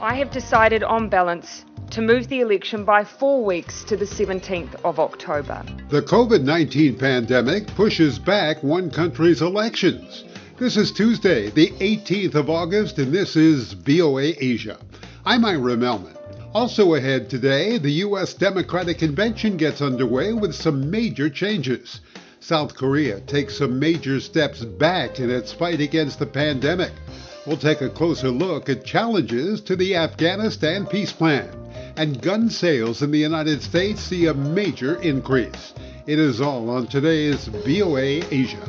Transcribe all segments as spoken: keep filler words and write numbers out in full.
I have decided on balance to move the election by four weeks to the seventeenth of October. The COVID nineteen pandemic pushes back one country's elections. This is Tuesday, the eighteenth of August, and this is V O A Asia. I'm Ira Melman. Also ahead today, the U S Democratic Convention gets underway with some major changes. South Korea takes some major steps back in its fight against the pandemic. We'll take a closer look at challenges to the Afghanistan peace plan. And gun sales in the United States see a major increase. It is all on today's V O A Asia.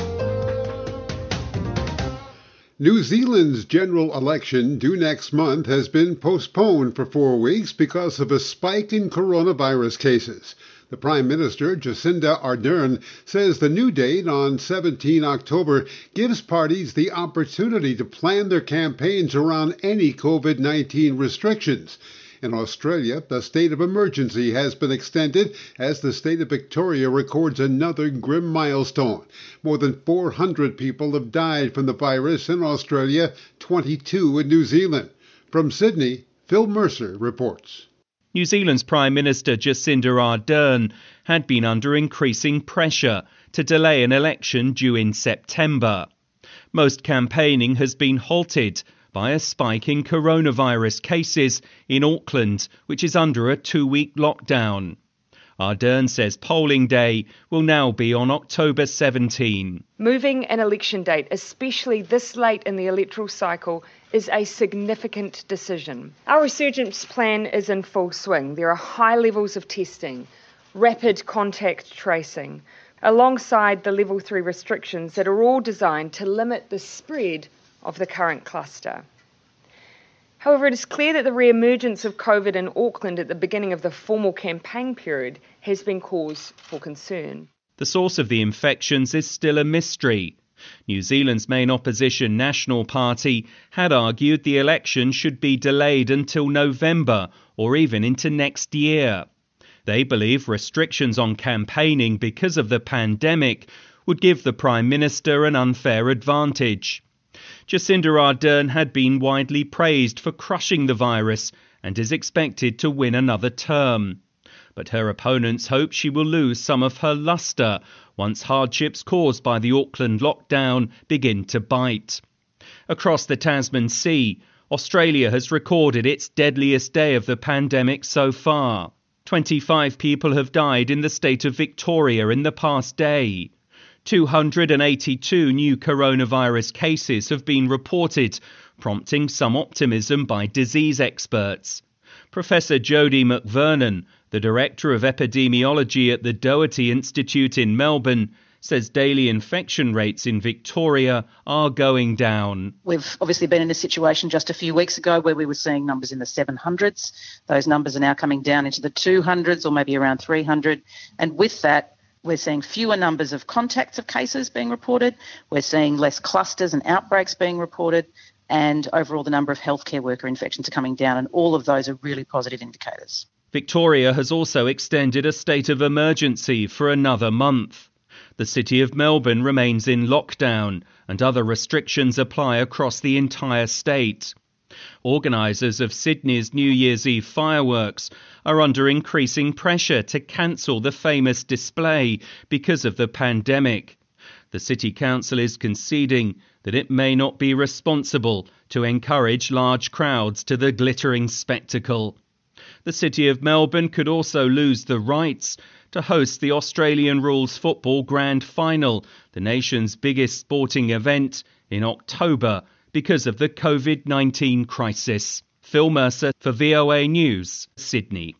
New Zealand's general election due next month has been postponed for four weeks because of a spike in coronavirus cases. The Prime Minister, Jacinda Ardern, says the new date on the seventeenth of October gives parties the opportunity to plan their campaigns around any COVID nineteen restrictions. In Australia, the state of emergency has been extended as the state of Victoria records another grim milestone. More than four hundred people have died from the virus in Australia, twenty-two in New Zealand. From Sydney, Phil Mercer reports. New Zealand's Prime Minister Jacinda Ardern had been under increasing pressure to delay an election due in September. Most campaigning has been halted by a spike in coronavirus cases in Auckland, which is under a two-week lockdown. Ardern says polling day will now be on October seventeenth. Moving an election date, especially this late in the electoral cycle, is a significant decision. Our resurgence plan is in full swing. There are high levels of testing, rapid contact tracing, alongside the level three restrictions that are all designed to limit the spread of the current cluster. However, it is clear that the re-emergence of COVID in Auckland at the beginning of the formal campaign period has been cause for concern. The source of the infections is still a mystery. New Zealand's main opposition National Party had argued the election should be delayed until November or even into next year. They believe restrictions on campaigning because of the pandemic would give the Prime Minister an unfair advantage. Jacinda Ardern had been widely praised for crushing the virus and is expected to win another term. But her opponents hope she will lose some of her lustre once hardships caused by the Auckland lockdown begin to bite. Across the Tasman Sea, Australia has recorded its deadliest day of the pandemic so far. twenty-five people have died in the state of Victoria in the past day. two hundred eighty-two new coronavirus cases have been reported, prompting some optimism by disease experts. Professor Jodie McVernon, the Director of Epidemiology at the Doherty Institute in Melbourne, says daily infection rates in Victoria are going down. We've obviously been in a situation just a few weeks ago where we were seeing numbers in the seven hundreds. Those numbers are now coming down into the two hundreds or maybe around three hundred. And with that, we're seeing fewer numbers of contacts of cases being reported. We're seeing less clusters and outbreaks being reported. And overall, the number of healthcare worker infections are coming down. And all of those are really positive indicators. Victoria has also extended a state of emergency for another month. The city of Melbourne remains in lockdown and other restrictions apply across the entire state. Organisers of Sydney's New Year's Eve fireworks are under increasing pressure to cancel the famous display because of the pandemic. The City Council is conceding that it may not be responsible to encourage large crowds to the glittering spectacle. The City of Melbourne could also lose the rights to host the Australian Rules Football Grand Final, the nation's biggest sporting event, in October because of the COVID nineteen crisis. Phil Mercer for V O A News, Sydney.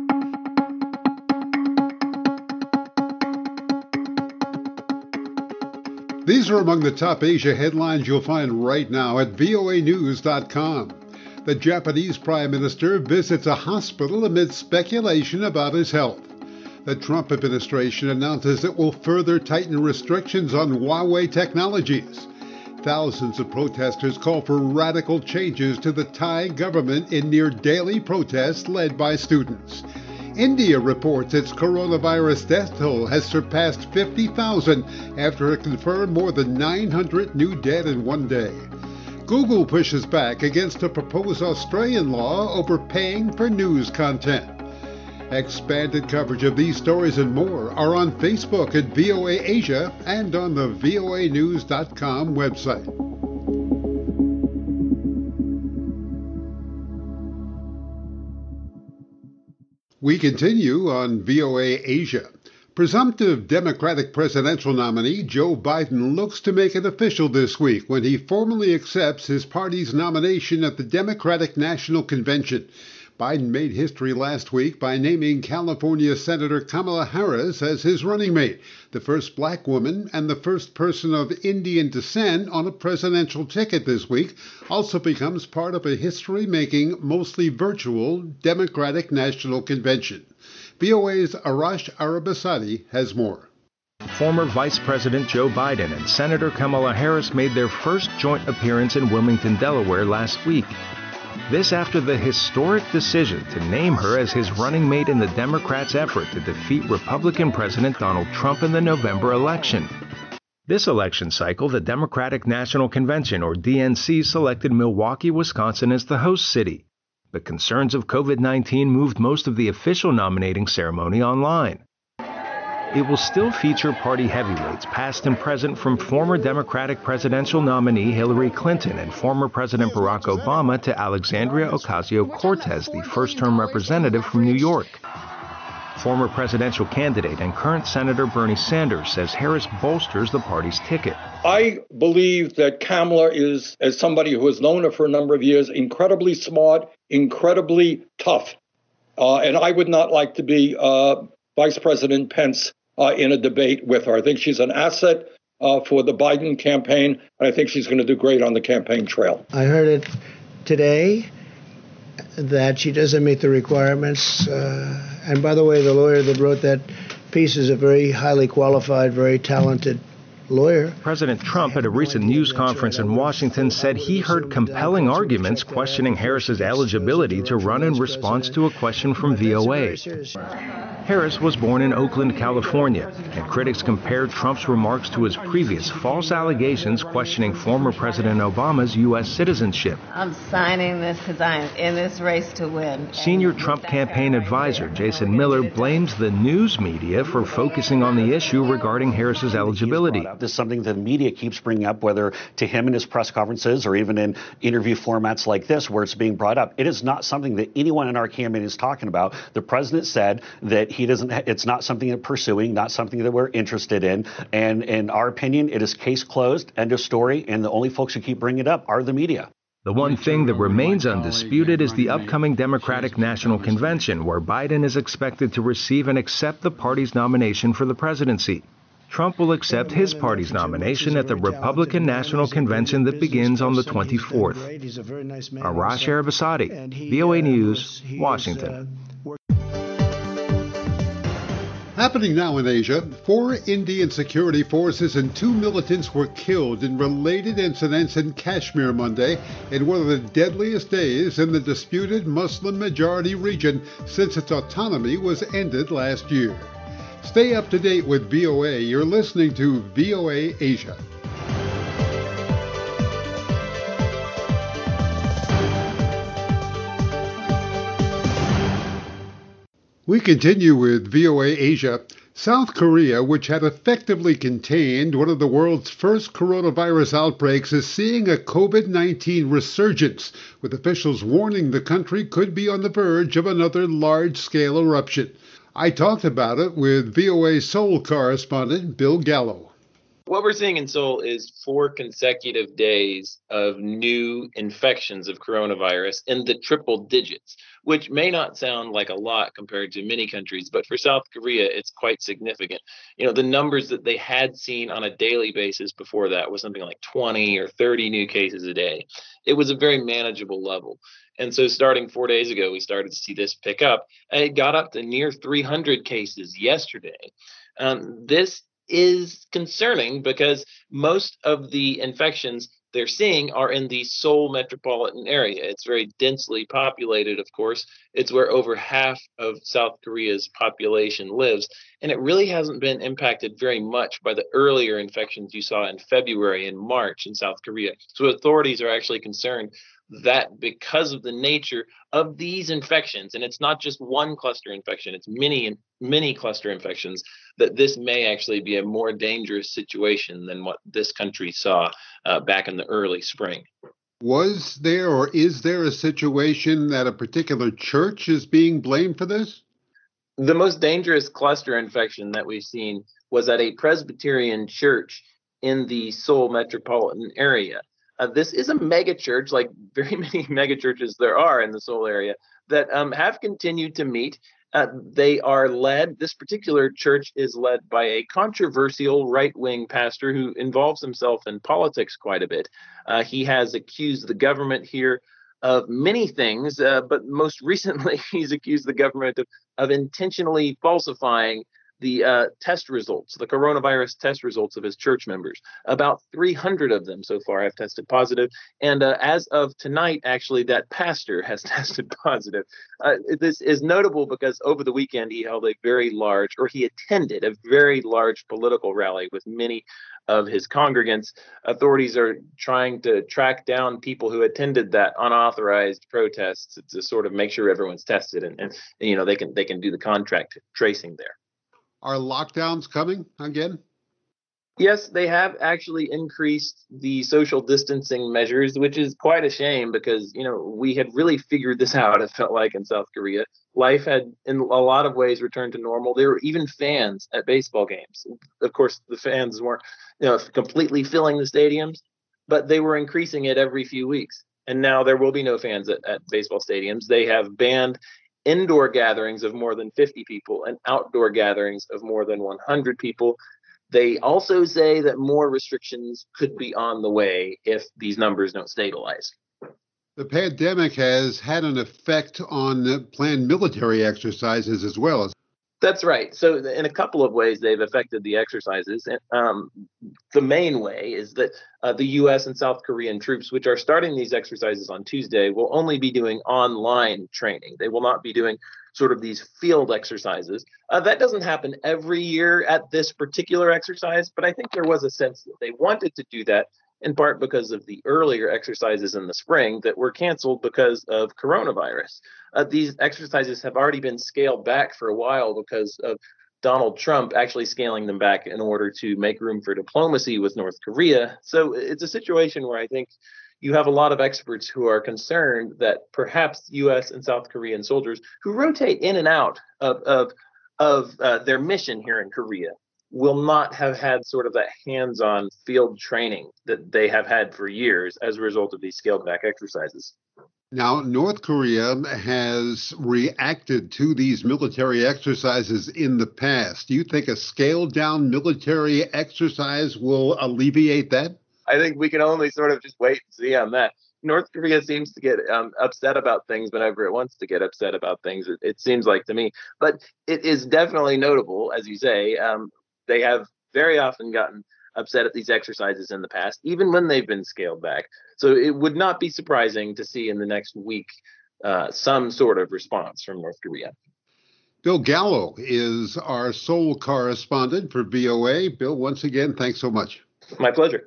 These are among the top Asia headlines you'll find right now at V O A news dot com. The Japanese Prime Minister visits a hospital amid speculation about his health. The Trump administration announces it will further tighten restrictions on Huawei technologies. Thousands of protesters call for radical changes to the Thai government in near daily protests led by students. India reports its coronavirus death toll has surpassed fifty thousand after it confirmed more than nine hundred new dead in one day. Google pushes back against a proposed Australian law over paying for news content. Expanded coverage of these stories and more are on Facebook at V O A Asia and on the V O A news dot com website. We continue on V O A Asia. Presumptive Democratic presidential nominee Joe Biden looks to make it official this week when he formally accepts his party's nomination at the Democratic National Convention. Biden made history last week by naming California Senator Kamala Harris as his running mate, the first black woman and the first person of Indian descent on a presidential ticket this week. Also becomes part of a history-making, mostly virtual Democratic National Convention. V O A's Arash Arabasadi has more. Former Vice President Joe Biden and Senator Kamala Harris made their first joint appearance in Wilmington, Delaware last week. This after the historic decision to name her as his running mate in the Democrats' effort to defeat Republican President Donald Trump in the November election. This election cycle, the Democratic National Convention, or D N C, selected Milwaukee, Wisconsin as the host city. But concerns of COVID nineteen moved most of the official nominating ceremony online. It will still feature party heavyweights, past and present, from former Democratic presidential nominee Hillary Clinton and former President Barack Obama to Alexandria Ocasio-Cortez, the first-term representative from New York. Former presidential candidate and current Senator Bernie Sanders says Harris bolsters the party's ticket. I believe that Kamala is, as somebody who has known her for a number of years, incredibly smart, incredibly tough. Uh, and I would not like to be uh, Vice President Pence Uh, in a debate with her. I think she's an asset uh, for the Biden campaign, and I think she's going to do great on the campaign trail. I heard it today that she doesn't meet the requirements. Uh, and by the way, the lawyer that wrote that piece is a very highly qualified, very talented lawyer. President Trump at a recent news conference in Washington said he heard compelling arguments questioning Harris's eligibility to run in response to a question from V O A. Harris was born in Oakland, California, and critics compared Trump's remarks to his previous false allegations questioning former President Obama's U S citizenship. I'm signing this because I am in this race to win. Senior Trump campaign advisor Jason Miller blames the news media for focusing on the issue regarding Harris's eligibility. This is something the media keeps bringing up, whether to him in his press conferences or even in interview formats like this where it's being brought up. It is not something that anyone in our campaign is talking about. The president said that he doesn't, it's not something that pursuing, not something that we're interested in. And in our opinion, it is case closed, end of story. And the only folks who keep bringing it up are the media. The one thing that remains undisputed is the upcoming Democratic National Convention, where Biden is expected to receive and accept the party's nomination for the presidency. Trump will accept his party's nomination at the Republican National Convention that begins on the twenty-fourth. Arash Arabasadi, V O A News, Washington. Happening now in Asia, four Indian security forces and two militants were killed in related incidents in Kashmir Monday in one of the deadliest days in the disputed Muslim-majority region since its autonomy was ended last year. Stay up to date with V O A. You're listening to V O A Asia. We continue with V O A Asia. South Korea, which had effectively contained one of the world's first coronavirus outbreaks, is seeing a COVID nineteen resurgence, with officials warning the country could be on the verge of another large-scale eruption. I talked about it with V O A Seoul correspondent Bill Gallo. What we're seeing in Seoul is four consecutive days of new infections of coronavirus in the triple digits, which may not sound like a lot compared to many countries, but for South Korea, it's quite significant. You know, the numbers that they had seen on a daily basis before that was something like twenty or thirty new cases a day. It was a very manageable level. And so starting four days ago, we started to see this pick up. And it got up to near three hundred cases yesterday. Um, this is concerning because most of the infections they're seeing are in the Seoul metropolitan area. It's very densely populated, of course. It's where over half of South Korea's population lives. And it really hasn't been impacted very much by the earlier infections you saw in February and March in South Korea. So authorities are actually concerned that because of the nature of these infections, and it's not just one cluster infection, it's many, many cluster infections, that this may actually be a more dangerous situation than what this country saw uh, back in the early spring. Was there or is there a situation that a particular church is being blamed for this? The most dangerous cluster infection that we've seen was at a Presbyterian church in the Seoul metropolitan area. Uh, this is a mega church, like very many mega churches there are in the Seoul area, that um, have continued to meet. Uh, they are led, this particular church is led by a controversial right-wing pastor who involves himself in politics quite a bit. Uh, he has accused the government here of many things, uh, but most recently he's accused the government of, of intentionally falsifying the uh, test results, the coronavirus test results of his church members. About three hundred of them so far have tested positive. And uh, as of tonight, actually, that pastor has tested positive. Uh, this is notable because over the weekend, he held a very large, or he attended a very large political rally with many of his congregants. Authorities are trying to track down people who attended that unauthorized protest to, to sort of make sure everyone's tested and, and, and you know, they can they can do the contract tracing there. Are lockdowns coming again? Yes, they have actually increased the social distancing measures, which is quite a shame because, you know, we had really figured this out, it felt like, in South Korea. Life had, in a lot of ways, returned to normal. There were even fans at baseball games. Of course, the fans weren't, you know, completely filling the stadiums, but they were increasing it every few weeks. And now there will be no fans at, at baseball stadiums. They have banned indoor gatherings of more than fifty people and outdoor gatherings of more than one hundred people. They also say that more restrictions could be on the way if these numbers don't stabilize. The pandemic has had an effect on planned military exercises as well. That's right. So in a couple of ways, they've affected the exercises. Um, the main way is that uh, the U S and South Korean troops, which are starting these exercises on Tuesday, will only be doing online training. They will not be doing sort of these field exercises. Uh, that doesn't happen every year at this particular exercise, but I think there was a sense that they wanted to do that in part because of the earlier exercises in the spring that were canceled because of coronavirus. Uh, these exercises have already been scaled back for a while because of Donald Trump actually scaling them back in order to make room for diplomacy with North Korea. So it's a situation where I think you have a lot of experts who are concerned that perhaps U S and South Korean soldiers who rotate in and out of, of, of uh, their mission here in Korea will not have had sort of that hands-on field training that they have had for years as a result of these scaled-back exercises. Now, North Korea has reacted to these military exercises in the past. Do you think a scaled-down military exercise will alleviate that? I think we can only sort of just wait and see on that. North Korea seems to get um, upset about things whenever it wants to get upset about things, it, it seems like to me. But it is definitely notable, as you say. Um, They have very often gotten upset at these exercises in the past, even when they've been scaled back. So it would not be surprising to see in the next week uh, some sort of response from North Korea. Bill Gallo is our Seoul correspondent for V O A. Bill, once again, thanks so much. My pleasure.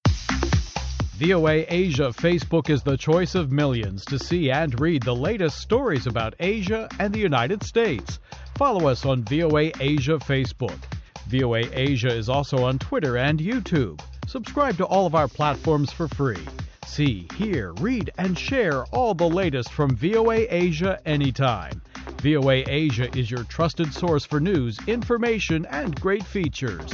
V O A Asia Facebook is the choice of millions to see and read the latest stories about Asia and the United States. Follow us on V O A Asia Facebook. V O A Asia is also on Twitter and YouTube. Subscribe to all of our platforms for free. See, hear, read, and share all the latest from V O A Asia anytime. V O A Asia is your trusted source for news, information, and great features.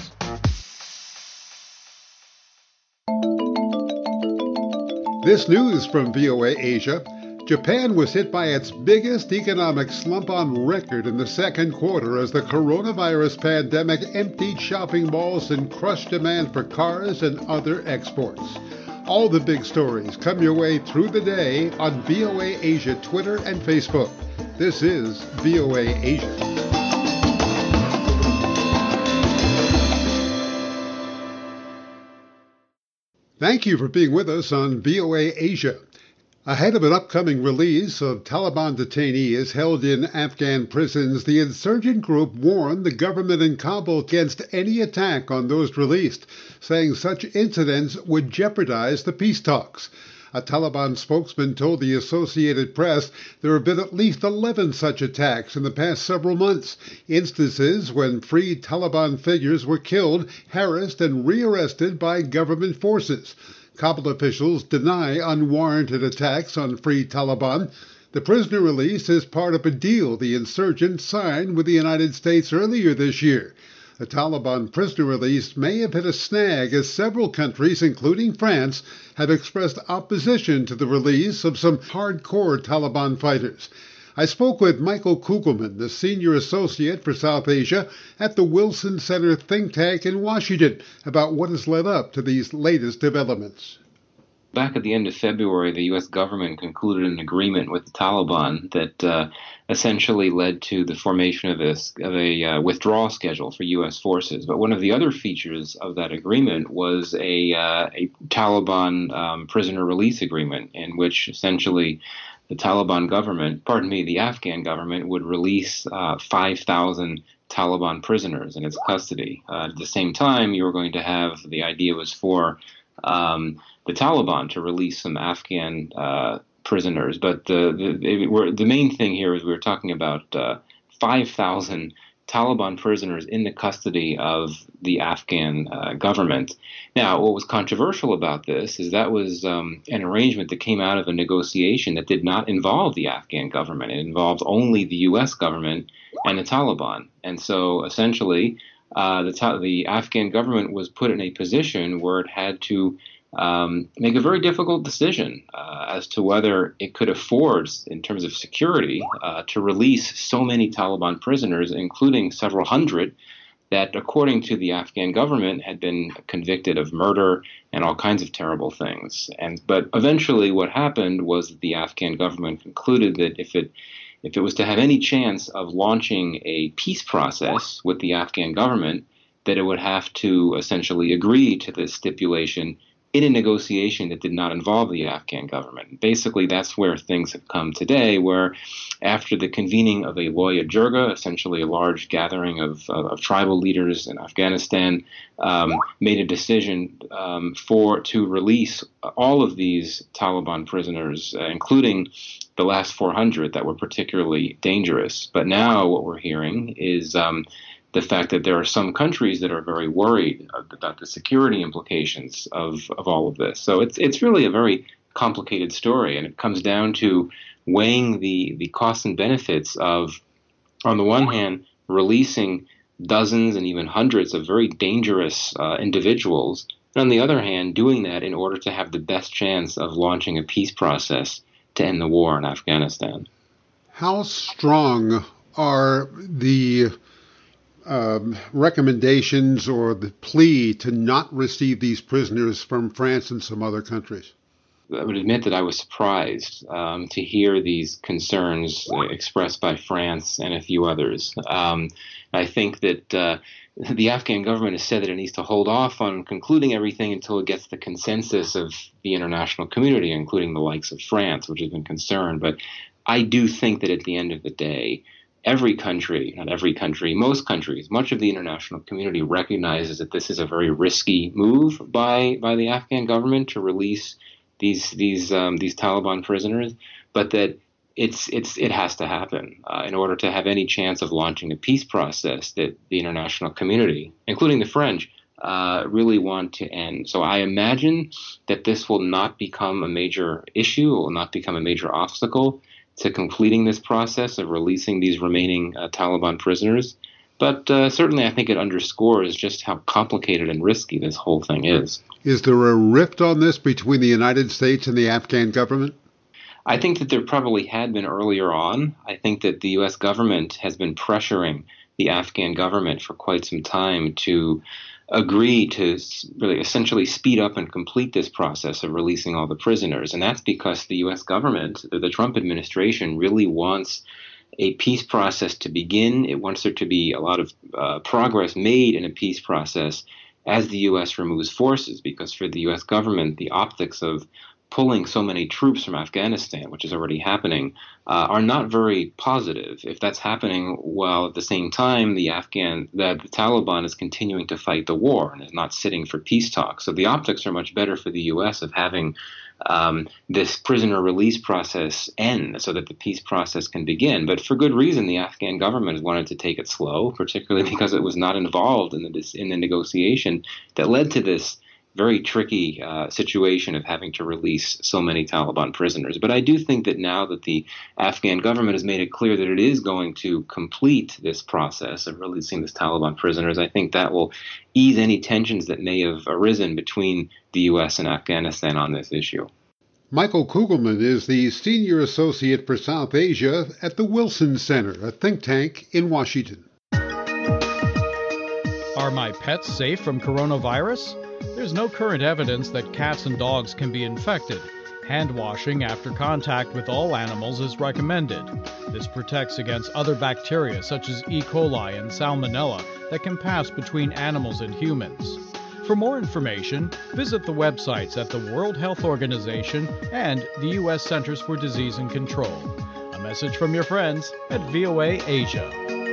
This news from V O A Asia. Japan was hit by its biggest economic slump on record in the second quarter as the coronavirus pandemic emptied shopping malls and crushed demand for cars and other exports. All the big stories come your way through the day on V O A Asia Twitter and Facebook. This is V O A Asia. Thank you for being with us on V O A Asia. Ahead of an upcoming release of Taliban detainees held in Afghan prisons, the insurgent group warned the government in Kabul against any attack on those released, saying such incidents would jeopardize the peace talks. A Taliban spokesman told the Associated Press there have been at least eleven such attacks in the past several months, instances when freed Taliban figures were killed, harassed, and rearrested by government forces. Kabul officials deny unwarranted attacks on free Taliban. The prisoner release is part of a deal the insurgents signed with the United States earlier this year. The Taliban prisoner release may have hit a snag as several countries, including France, have expressed opposition to the release of some hardcore Taliban fighters. I spoke with Michael Kugelman, the senior associate for South Asia at the Wilson Center think tank in Washington, about what has led up to these latest developments. Back at the end of February, the U S government concluded an agreement with the Taliban that uh, essentially led to the formation of a, of a uh, withdrawal schedule for U S forces. But one of the other features of that agreement was a, uh, a Taliban um, prisoner release agreement, in which essentially the Taliban government, pardon me, the Afghan government would release uh, five thousand Taliban prisoners in its custody. Uh, at the same time, you were going to have, the idea was for um, the Taliban to release some Afghan uh, prisoners. But the the, we're, the main thing here is we were talking about uh, five thousand Taliban prisoners in the custody of the Afghan uh, government. Now, what was controversial about this is that was um, an arrangement that came out of a negotiation that did not involve the Afghan government. It involved only the U S government and the Taliban. And so essentially, uh, the, ta- the Afghan government was put in a position where it had to Um, make a very difficult decision uh, as to whether it could afford, in terms of security, uh, to release so many Taliban prisoners, including several hundred, that, according to the Afghan government, had been convicted of murder and all kinds of terrible things. And but eventually, what happened was that the Afghan government concluded that if it if it was to have any chance of launching a peace process with the Afghan government, that it would have to essentially agree to this stipulation in a negotiation that did not involve the Afghan government. Basically, that's where things have come today, where after the convening of a Loya Jirga, essentially a large gathering of, of, of tribal leaders in Afghanistan, um, made a decision um, for to release all of these Taliban prisoners, uh, including the last four hundred that were particularly dangerous. But now what we're hearing is um, the fact that there are some countries that are very worried about the security implications of, of all of this. So it's it's really a very complicated story, and it comes down to weighing the, the costs and benefits of, on the one hand, releasing dozens and even hundreds of very dangerous uh, individuals, and on the other hand, doing that in order to have the best chance of launching a peace process to end the war in Afghanistan. How strong are the Um, recommendations or the plea to not receive these prisoners from France and some other countries? I would admit that I was surprised um, to hear these concerns uh, expressed by France and a few others. Um, I think that uh, the Afghan government has said that it needs to hold off on concluding everything until it gets the consensus of the international community, including the likes of France, which has been concerned. But I do think that at the end of the day, every country, not every country, most countries, much of the international community recognizes that this is a very risky move by by the Afghan government to release these these um, these Taliban prisoners, but that it's it's it has to happen uh, in order to have any chance of launching a peace process that the international community, including the French, uh, really want to end. So I imagine that this will not become a major issue, will not become a major obstacle to completing this process of releasing these remaining uh, Taliban prisoners. But uh, certainly I think it underscores just how complicated and risky this whole thing is. Is there a rift on this between the United States and the Afghan government? I think that there probably had been earlier on. I think that the U S government has been pressuring the Afghan government for quite some time to agree to really essentially speed up and complete this process of releasing all the prisoners. And that's because the U S government, the Trump administration, really wants a peace process to begin. It wants there to be a lot of uh, progress made in a peace process. as the U S removes forces, because for the U S government, the optics of pulling so many troops from Afghanistan, which is already happening, uh, are not very positive. If that's happening while at the same time the Afghan, the, the Taliban is continuing to fight the war and is not sitting for peace talks. So the optics are much better for the U S of having um, this prisoner release process end so that the peace process can begin. But for good reason, the Afghan government wanted to take it slow, particularly because it was not involved in the, in the negotiation that led to this very tricky uh, situation of having to release so many Taliban prisoners. But I do think that now that the Afghan government has made it clear that it is going to complete this process of releasing these Taliban prisoners, I think that will ease any tensions that may have arisen between the U S and Afghanistan on this issue. Michael Kugelman is the Senior Associate for South Asia at the Wilson Center, a think tank in Washington. Are my pets safe from coronavirus? There's no current evidence that cats and dogs can be infected. Hand washing after contact with all animals is recommended. This protects against other bacteria such as E. coli and Salmonella that can pass between animals and humans. For more information, visit the websites at the World Health Organization and the U S Centers for Disease and Control. A message from your friends at V O A Asia.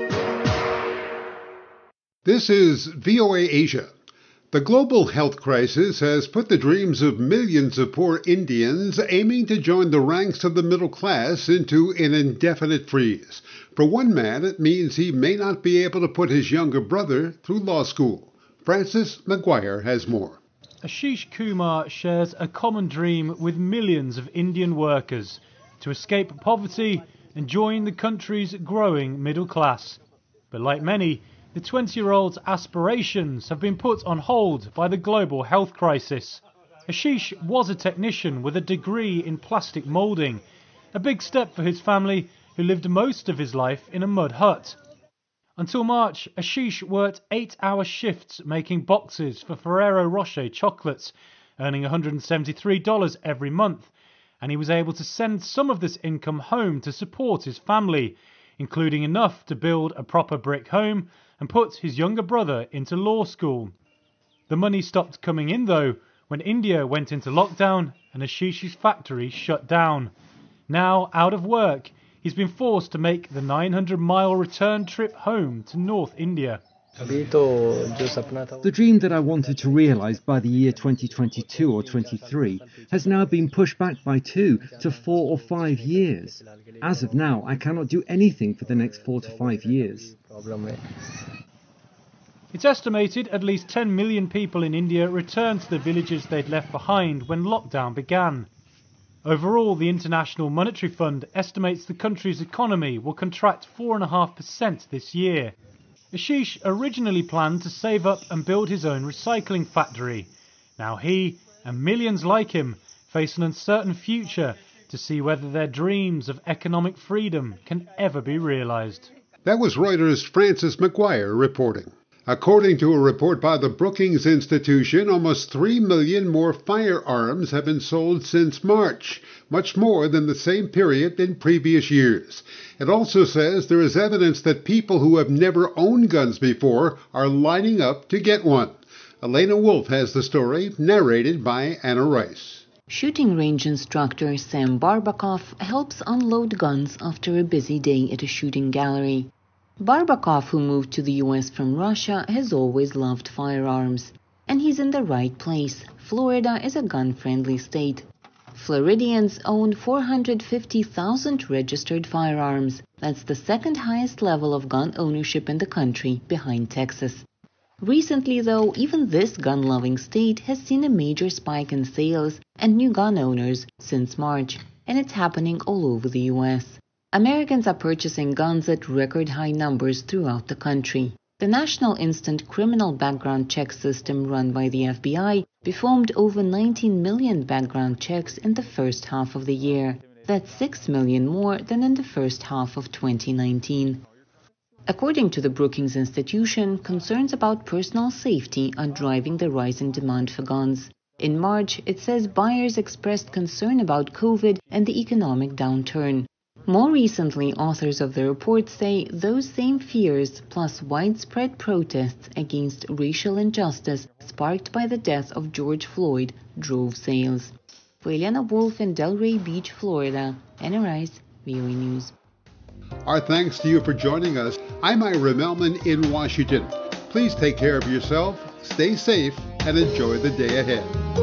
This is V O A Asia. The global health crisis has put the dreams of millions of poor Indians aiming to join the ranks of the middle class into an indefinite freeze. For one man, it means he may not be able to put his younger brother through law school. Francis McGuire has more. Ashish Kumar shares a common dream with millions of Indian workers to escape poverty and join the country's growing middle class. But like many, the twenty-year-old's aspirations have been put on hold by the global health crisis. Ashish was a technician with a degree in plastic moulding, a big step for his family who lived most of his life in a mud hut. Until March, Ashish worked eight-hour shifts making boxes for Ferrero Rocher chocolates, earning one hundred seventy-three dollars every month, and he was able to send some of this income home to support his family, including enough to build a proper brick home and put his younger brother into law school. The money stopped coming in, though, when India went into lockdown and Ashish's factory shut down. Now out of work, he's been forced to make the nine hundred mile return trip home to North India. The dream that I wanted to realise by the year twenty twenty-two or twenty-three has now been pushed back by two to four or five years. As of now, I cannot do anything for the next four to five years. It's estimated at least ten million people in India returned to the villages they'd left behind when lockdown began. Overall, the International Monetary Fund estimates the country's economy will contract four point five percent this year. Ashish originally planned to save up and build his own recycling factory. Now he, and millions like him, face an uncertain future to see whether their dreams of economic freedom can ever be realised. That was Reuters' Francis McGuire reporting. According to a report by the Brookings Institution, almost three million more firearms have been sold since March, much more than the same period in previous years. It also says there is evidence that people who have never owned guns before are lining up to get one. Elena Wolf has the story, narrated by Anna Rice. Shooting range instructor Sam Barbakov helps unload guns after a busy day at a shooting gallery. Barbakov, who moved to the U S from Russia, has always loved firearms. And he's in the right place. Florida is a gun-friendly state. Floridians own four hundred fifty thousand registered firearms. That's the second highest level of gun ownership in the country, behind Texas. Recently, though, even this gun-loving state has seen a major spike in sales and new gun owners since March, and it's happening all over the U S. Americans are purchasing guns at record-high numbers throughout the country. The National Instant Criminal Background Check System run by the F B I performed over nineteen million background checks in the first half of the year. That's six million more than in the first half of twenty nineteen. According to the Brookings Institution, concerns about personal safety are driving the rise in demand for guns. In March, it says buyers expressed concern about COVID and the economic downturn. More recently, authors of the report say those same fears, plus widespread protests against racial injustice sparked by the death of George Floyd, drove sales. For Eliana Wolf in Delray Beach, Florida, N R I's V O A News. Our thanks to you for joining us. I'm Ira Melman in Washington. Please take care of yourself, stay safe, and enjoy the day ahead.